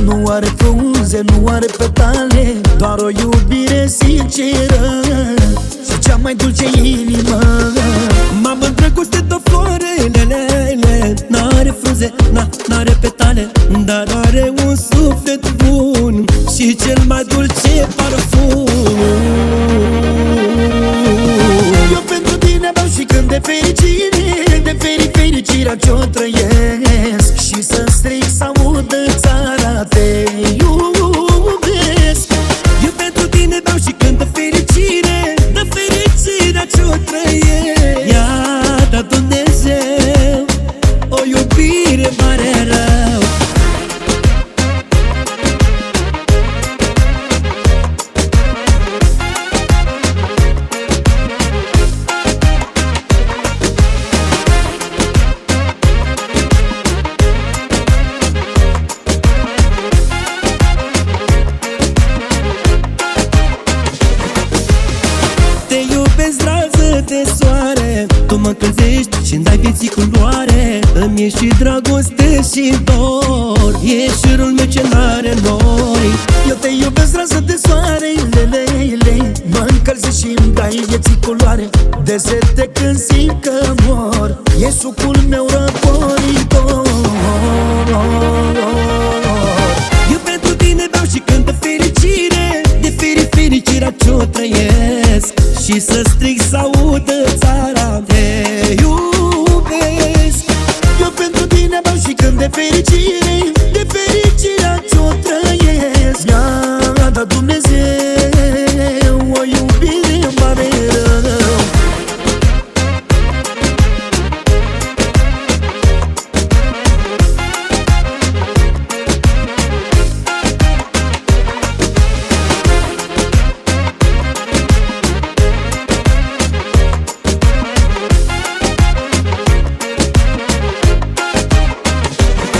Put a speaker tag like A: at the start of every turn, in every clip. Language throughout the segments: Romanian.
A: Nu are frunze, nu are petale, doar o iubire sinceră și cea mai dulce inimă.
B: M-am îndrăgostit de florelele, n-are frunze, n-are petale, dar are un suflet bun și cel mai dulce parfum.
A: Eu pentru tine beau și cânt de fericire, de fericirea ce-o trăiesc, și să strig să audă țara, te iubesc.
B: Eu pentru tine beau și cânt de fericire, de fericirea ce-o trăiesc. I-a dat Dumnezeu o iubire mare rău. De soare, tu mă încălzești și-mi dai vieții culoare. Îmi ești și dragoste și dor, ești șirul meu ce n-are nori.
A: Eu te iubesc, rază de soare, lele, mă încălzești și-mi dai vieții culoare. De sete când simt că mor, e sucul meu răcoritor.
B: Eu pentru tine beau și cânt de fericire, de fericirea ce-o trăiesc, și să strig să audă țara, te iubesc.
A: Eu pentru tine beau și cânt de fericire, de fericirea ce-o trăiesc. Mi-a dat Dumnezeu o iubire mare rău.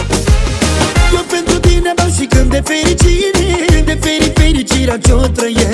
A: De fericire, de fericirea ce-o trăiesc.